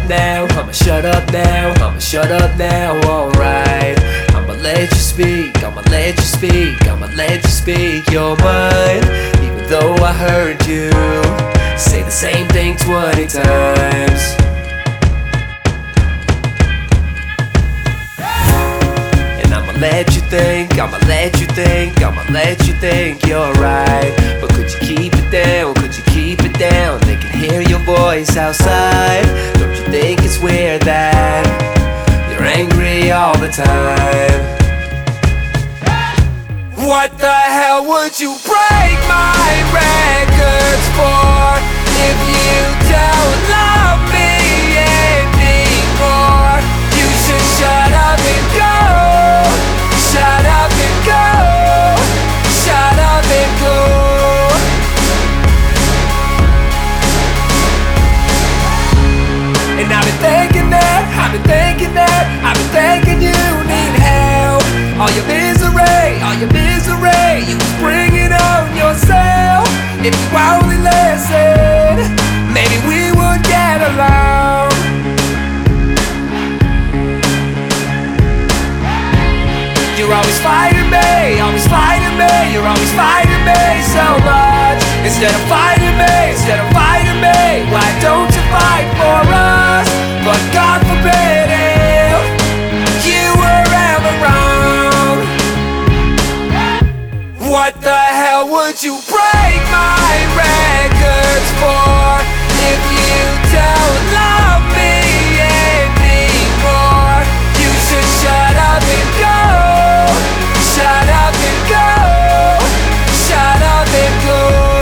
up now, I'ma shut up now, I'ma shut up now, alright. I'ma let you speak, I'ma let you speak, I'ma let you speak your mind. Even though I heard you say the same thing 20 times. And I'ma let you think, I'ma let you think, I'ma let you think you're right. But could you keep it down, could you keep it down? They can hear your voice outside. Don't you think it's weird that you're angry all the time? What the hell would you break my records for if you don't love me anymore? You should shut up and go. Shut up and go. Shut up and go. And I've been thinking that, I've been thinking that, I've been thinking you need help. All your misery, you was bringing on yourself. If you only listen, maybe we would get along. You're always fighting me, always fighting me. You're always fighting me so much. Instead of fighting me, why don't you fight for us? But God forbid if you were ever wrong. What the hell would you break my records for if you don't love me anymore? You should shut up and go. Shut up and go. Shut up and go.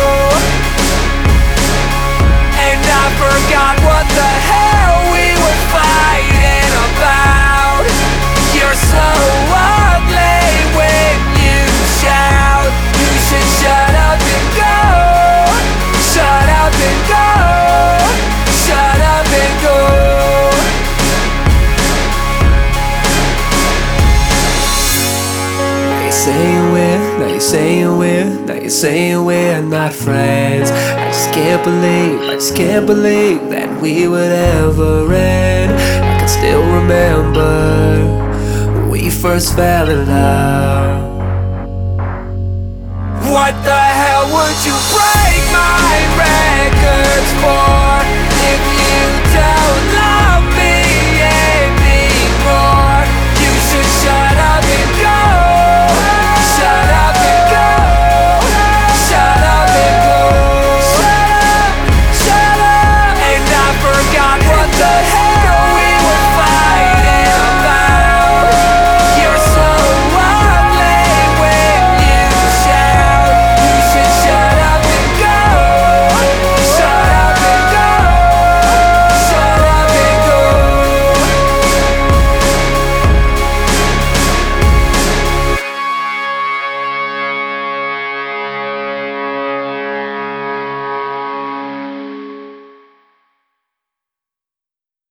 And I forgot what the hell we were fighting about. You're so ugly when you shout. You should shut up and go. Shut up and go. Shut up and go. Now you're saying we're not friends. I just can't believe that we would ever end. I can still remember when we first fell in love. What the hell would you break my records for if you don't